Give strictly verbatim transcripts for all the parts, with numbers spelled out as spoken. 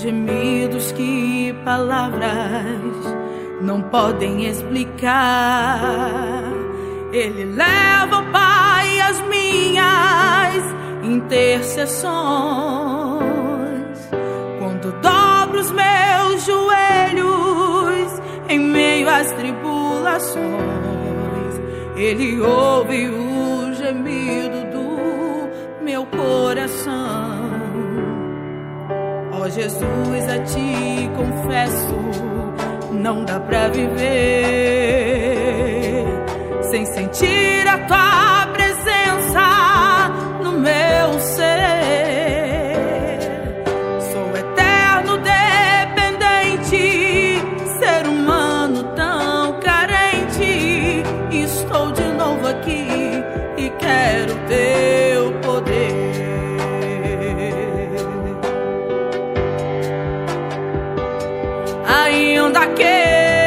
gemidos que palavras não podem explicar. Ele leva, ó Pai, as minhas intercessões. Quando dobro os meus joelhos em meio às tribulações, Ele ouve o gemido do meu coração. Ó Jesus, a Ti confesso, não dá pra viver sem sentir a Tua presença no meu ser. Sou eterno dependente, ser humano tão carente. Estou de novo aqui e quero Teu poder. Ainda que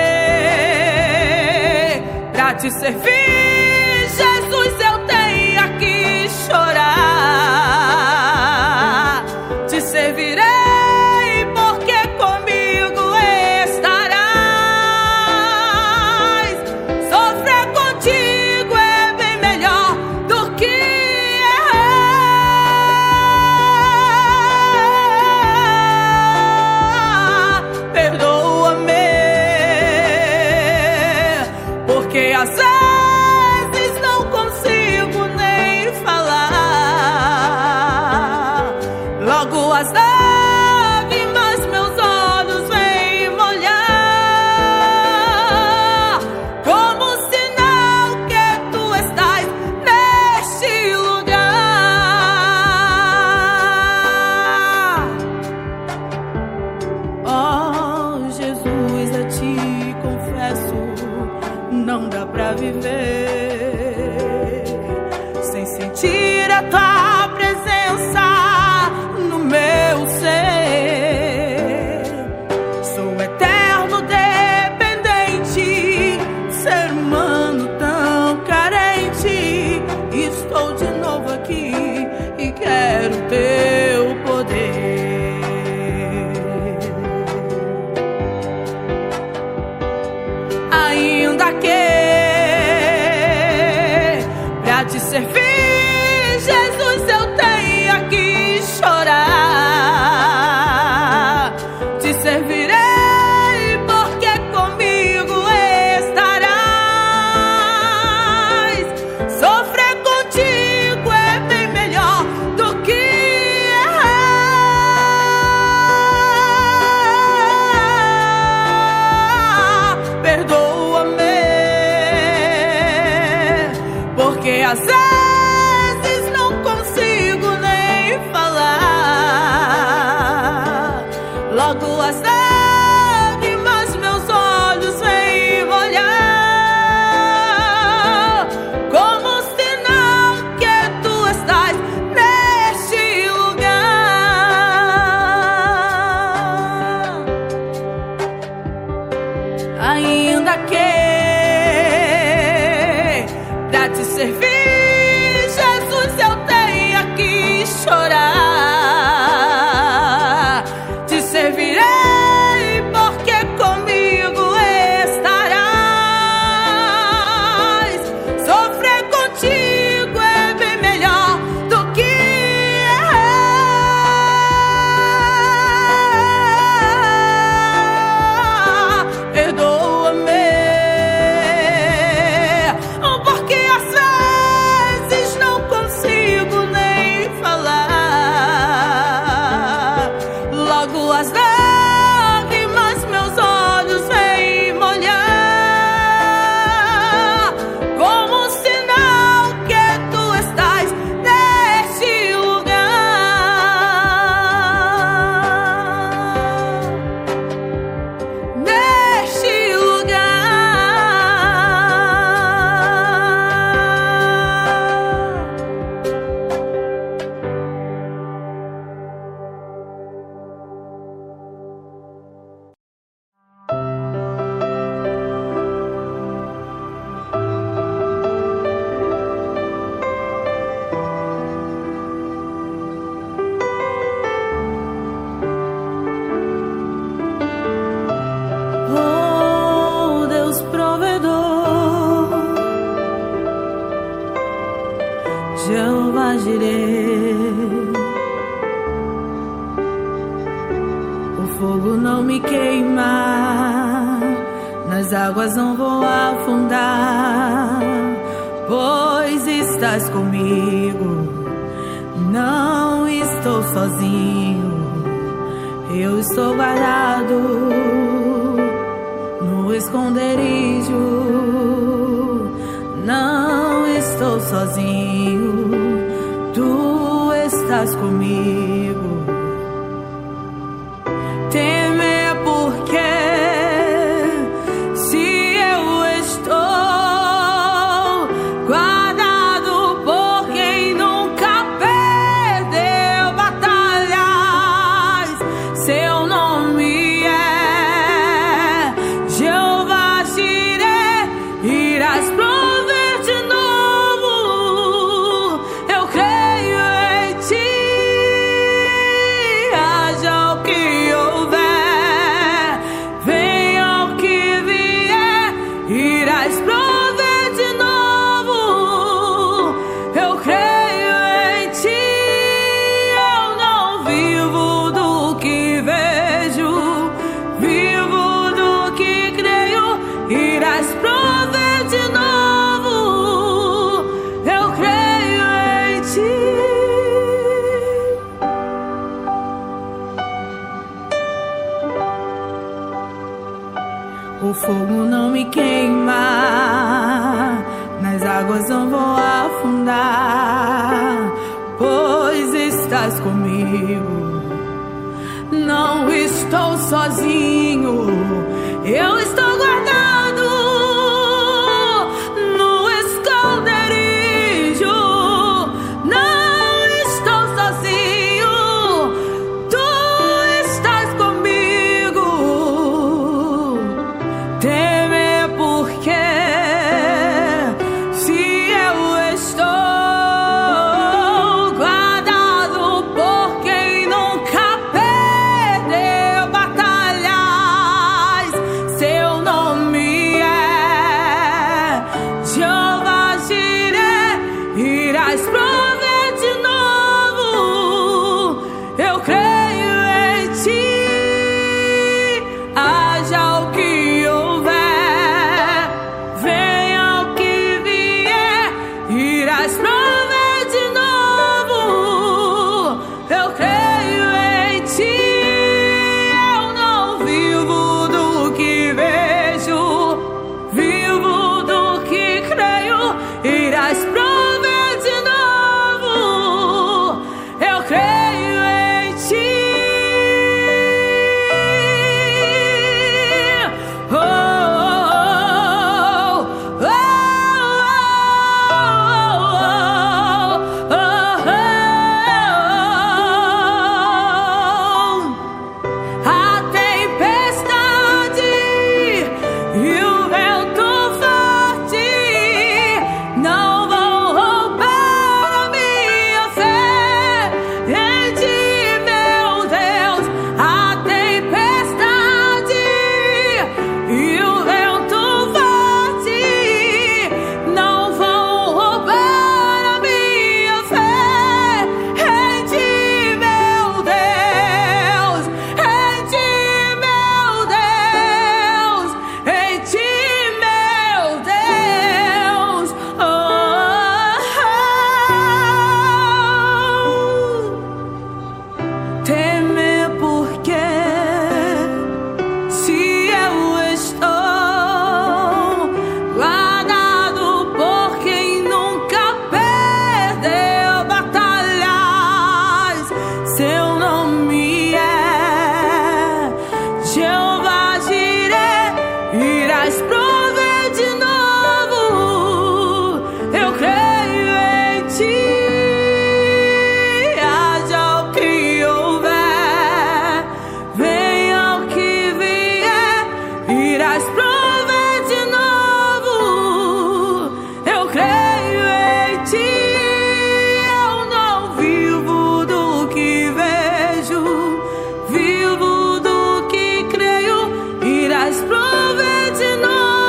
pra Te servir, Jesus, eu tenha que chorar. Te servirei porque comigo estarás. Sofrer contigo é bem melhor do que errar. Perdoa-me, porque às vezes não consigo nem falar. Logo as lágrimas meus olhos vêm molhar, como sinal que Tu estás neste lugar. Oh Jesus, a Ti confesso, não dá pra viver sem sentir a Tua presença no meu ser. Sou eterno dependente, ser humano tão carente. Estou de novo aqui e quero Teu poder. Ainda que pra Te servir, Jesus, eu tenha que chorar. Te servirei porque comigo estarás. Sofrer contigo é bem melhor do que errar. Perdoa-me, porque às vezes não consigo nem falar. Logo as lágrimas meus olhos vêm molhar, como sinal que Tu estás neste lugar. Ainda que pra Te servir, Jesus, eu tenha que chorar. Te servirei porque comigo estarás. Sofrer contigo é bem melhor do que errar. Perdoa-me, porque às vezes não consigo nem falar. Logo as lágrimas meus olhos vêm molhar, como sinal que Tu estás neste lugar. Neste lugar. fogo não me queima, nas águas não vou afundar, pois estás comigo, não estou sozinho, eu estou guardado no esconderijo, não estou sozinho, tu estás comigo. Temer porque se eu estou guardado por quem nunca perdeu batalhas, seu nome é Jeová Jireh, irás prover de novo, eu creio em ti, haja o que irás prover de novo, eu creio em ti, eu não vivo do que vejo, vivo do que creio, irás prover de novo, eu creio em ti. O fogo não me queima, nas águas não vou afundar, pois estás comigo, não estou sozinho, eu estou guardado no esconderijo, não estou sozinho, tu estás comigo. Temer porque se eu estou guardado por quem nunca perdeu batalhas, seu nome é Jeová Jireh, irás prover de novo, eu creio em ti, haja o que irás prover de novo, eu creio em ti, eu não vivo do que vejo, vivo do que creio, irás prover de novo, eu creio em ti. Oh, oh, oh, irás prover de novo, eu creio em ti, haja o que houver, venha o que vier, irás prover de novo, eu creio em ti, eu não vivo do que vejo, vivo do que creio, irás prover de novo.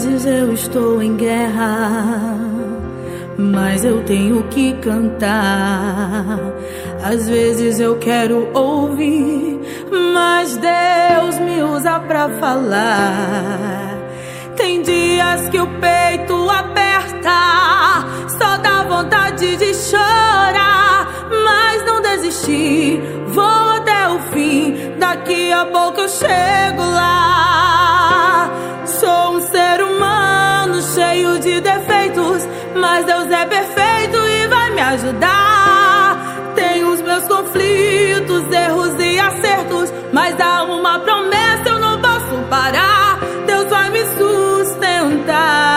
vezes eu estou em guerra, mas eu tenho que cantar. Às vezes eu quero ouvir, mas Deus me usa pra falar. Tem dias que o peito aperta, só dá vontade de chorar, mas não desisti, vou até o fim, daqui a pouco eu chego lá. Sou um ser humano cheio de defeitos, mas Deus é perfeito e vai me ajudar. Tenho os meus conflitos, erros e acertos, mas há uma promessa, eu não posso parar. Deus vai me sustentar.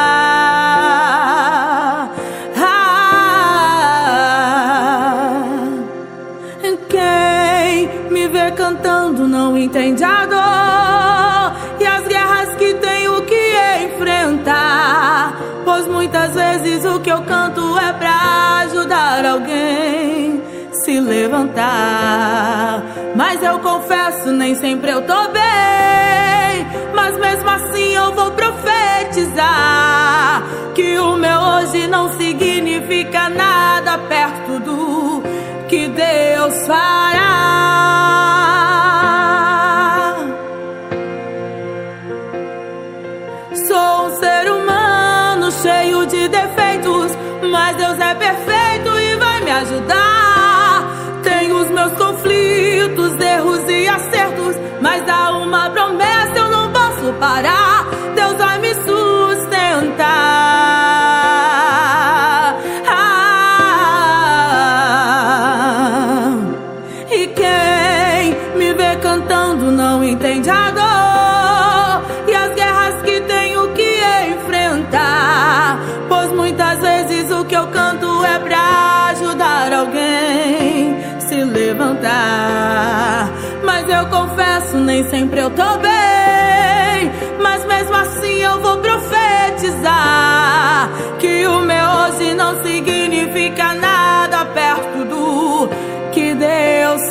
Ah, quem me vê cantando não entende a dor e as guerras que tenho que enfrentar, pois muitas vezes o que eu canto é pra ajudar alguém se levantar. Mas eu confesso, nem sempre eu tô bem, mas mesmo assim eu vou profetizar que o meu hoje não significa nada perto do que Deus fará. Sou um ser humano cheio de defeitos, mas Deus é perfeito e vai me ajudar. Tenho os meus conflitos, erros e acertos, mas há uma promessa, eu não posso parar. Deus vai me sustentar. Ah, e quem me vê cantando não entende a dor e as guerras que tenho que enfrentar, pois muitas vezes o que eu canto é pra ajudar alguém se levantar. Mas eu confesso, nem sempre eu tô bem, mas mesmo assim eu vou profetizar que o meu hoje não significa nada perto do que Deus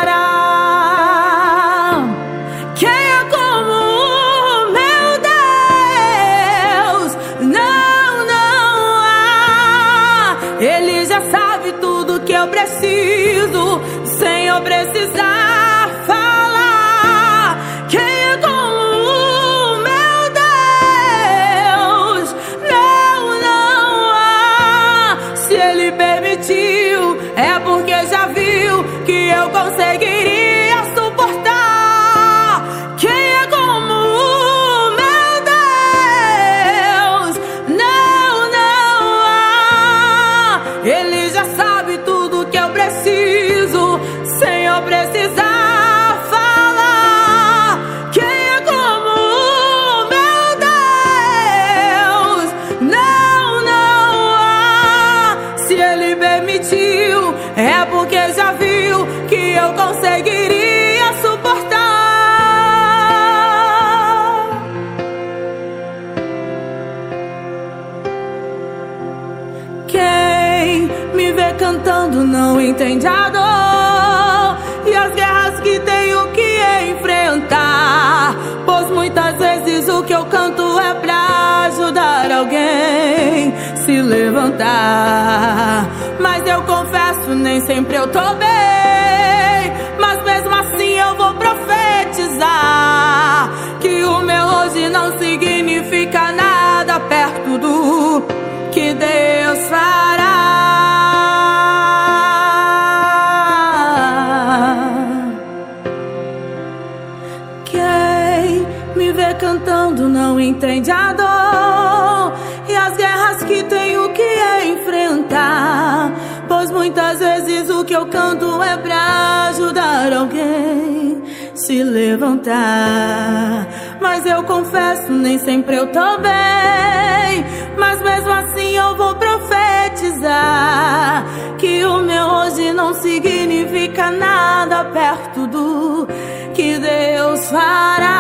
fará. Quem é como o meu Deus? Não, não há. Ele já sabe tudo que eu preciso, sem eu precisar falar. Quem é como o meu Deus? Não, não há. Se Ele permitiu, é porque já viu que eu conseguiria suportar. Quem é como o meu Deus? Não, não há. Ele já sabe tudo que eu preciso, sem eu precisar falar. Quem é como o meu Deus? Não, não há. Se Ele permitiu, é porque já viu que eu conseguiria suportar. Quem me vê cantando não entende a dor e as guerras que tenho que enfrentar, pois muitas vezes o que eu canto é pra ajudar alguém se levantar. Mas eu confesso, nem sempre eu tô bem, mas mesmo assim eu vou profetizar que o meu hoje não significa nada perto do que Deus fará. Quem me vê cantando não entende a dor e as guerras que tenho que enfrentar, pois muitas vezes o que eu canto é pra ajudar alguém se levantar. Mas eu confesso, nem sempre eu tô bem, mas mesmo assim eu vou profetizar que o meu hoje não significa nada perto do que Deus fará.